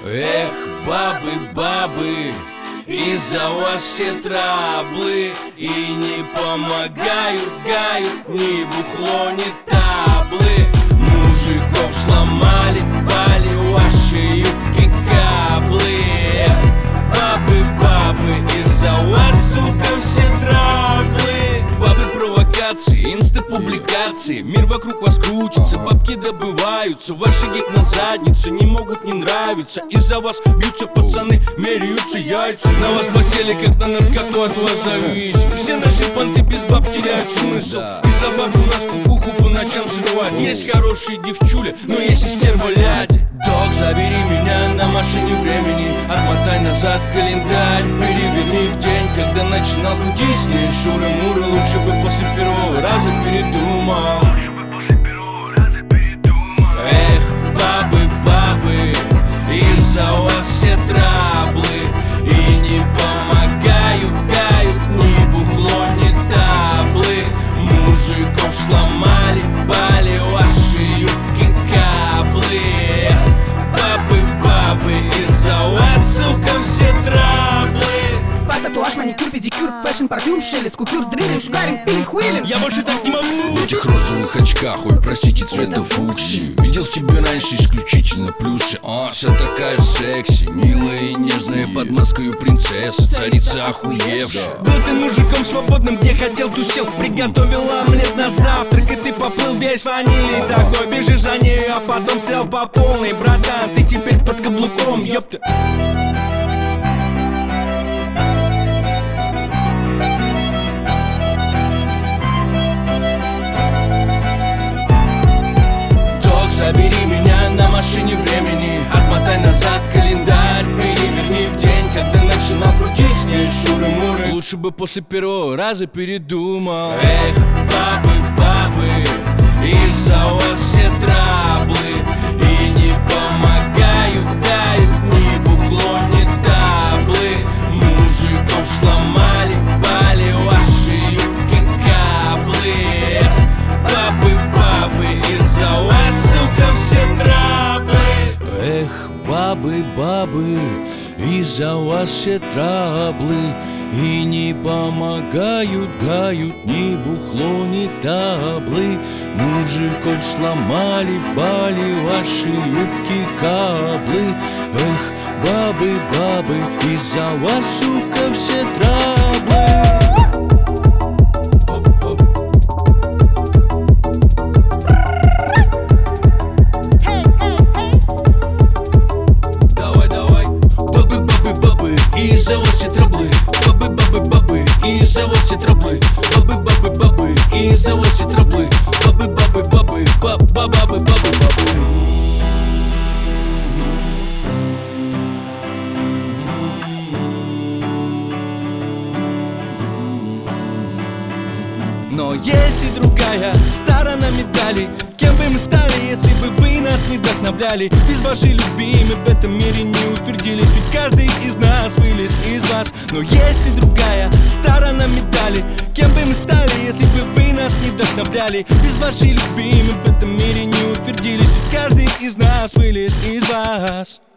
Эх, бабы, бабы, из-за вас все траблы. И не помогают, гают ни бухло, ни таблы. Мужиков сломали, пали ваши юбки каблы. Эх, бабы, бабы, из-за вас, сука, все траблы. Бабы, провокации, инста-публикации. Мир вокруг вас крутится, бабки добываются. Ваши гик на задницу не могут не нравиться. Из-за вас бьются пацаны, меряются яйца. На вас посели, как на наркоту, от вас зависит. Все наши понты без баб теряют смысл. Из-за баб у нас кукуху по ночам срывать. Есть хорошие девчули, но есть и стерволяди. Док, забери меня на машине времени. Отмотай назад календарь, переверни в день, когда начинал крутить с ней шуры-муры. Лучше бы после первого раза передумал. Эх, бабы, бабы, из-за вас все траблы. И не помогают, гают ни бухло, ни таблы. Мужиков сломали, пали ваши юбки каблы. Эх, бабы, бабы, из-за вас, сука, все траблы. Татуаж, маникюр, педикюр, фэшн, парфюм, шелест, купюр, дрелинг, шкаринг, пилинг, хуилинг. Я больше так не могу. В этих розовых очках, ой, простите, цвета фуксии. Видел в тебе раньше исключительно плюсы. Вся такая секси, милая и нежная, под маской принцесса, царица охуевшая. Был ты мужиком свободным, где хотел тусил. Приготовил омлет на завтрак, и ты поплыл весь ванильный. Такой бежишь за ней, а потом стрелял по полной. Братан, ты теперь под каблуком, ёпта. Забери меня на машине времени. Отмотай назад календарь, переверни в день, когда начинал крутить с ней шуры-муры. Лучше бы после первого раза передумал. Эх, бабы, бабы, из-за вас все траблы. И не помогают, гают ни бухло, ни таблы. Мужиков сломали, пали ваши юбки каблы. Эх, бабы, бабы, из-за вас, бабы, бабы, из-за вас все траблы. И не помогают, гают ни бухло, ни таблы. Мужиков сломали, пали ваши юбки каблы. Эх, бабы, бабы, из-за вас, сука, все траблы. Из-за вас все траблы, бабы, бабы, бабы, из-за вас все траблы, бабы, бабы, бабы, из-за вас все траблы, бабы, бабы, бабы, бабы, бабы, бабы, бабы. Но есть и другая сторона медали. Кем бы мы стали, если бы вы нас не вдохновляли? Без вашей любви мы в этом мире не утвердились. Ведь каждый из нас вылез из вас. Но есть и другая сторона медали. Кем бы мы стали, если бы вы нас не вдохновляли? Без вашей любви мы в этом мире не утвердились. Ведь каждый из нас вылез из вас.